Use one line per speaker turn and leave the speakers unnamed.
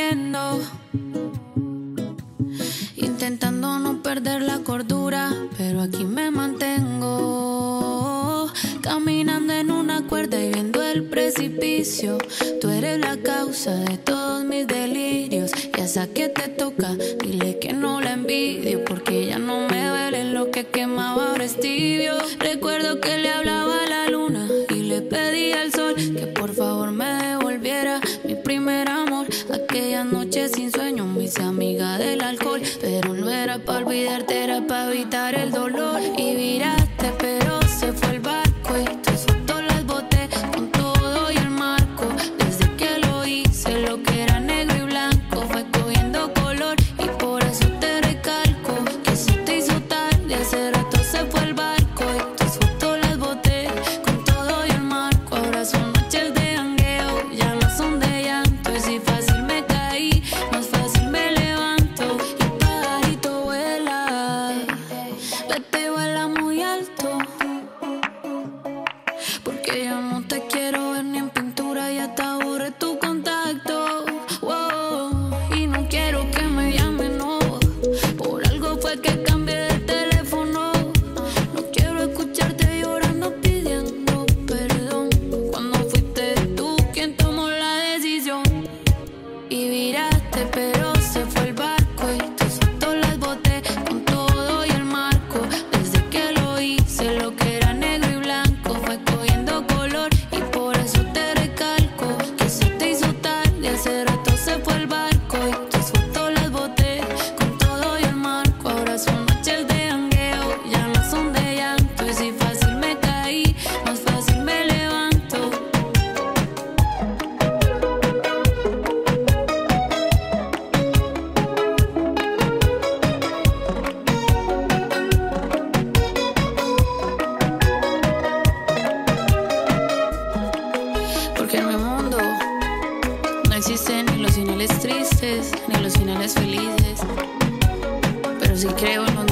bebiendo, intentando no perder la cordura, pero aquí me mantengo, caminando en una cuerda y viendo el precipicio. Tú eres la causa de todos mis delirios, y a esa que te toca, dile que no la envidio, porque ya no me duele lo que quemaba, ahora es tibio. Recuerdo que le hablaba a la luna y le pedí al sol que por favor me devolviera mi primer amor. Aquella noche sin sueño me hice amiga del alcohol, pero no era para olvidarte, era para evitar el dolor. Y viraste, pero se fue el barco y tus fotos las boté con todo y el marco. Desde que lo hice, lo que era negro y blanco fue cogiendo color, y por eso te recalco que eso te hizo tarde. Hace rato se fue el barco y tus fotos las boté con todo y el marco. Ahora son noches de jangueo, ya no son de llanto, y si fácil me caí, más fácil me levanto. Y pajarito vuela, vete, vuela muy alto, porque yo no te quiero ver ni en pintura, ya te aburre tu contacto. Wow. Y no quiero que me llamen, no, por algo fue que cambié de teléfono. No quiero escucharte llorando pidiendo perdón, cuando fuiste tú quien tomó la decisión. Y viraste, pero se fue el barco y tus fotos las boté con todo y el marco. Desde que lo hice, lo que era negro y blanco fue cogiendo color, y por eso te recalco que eso te hizo tarde. Hace rato se fue el barco y tus fotos las boté con todo y el marco. Ahora son noches de jangueo, ya no son de llanto, y si fácil me caí, más fácil me levanto. Porque en mi mundo no existen ni los finales tristes ni los finales felices, pero sí creo en los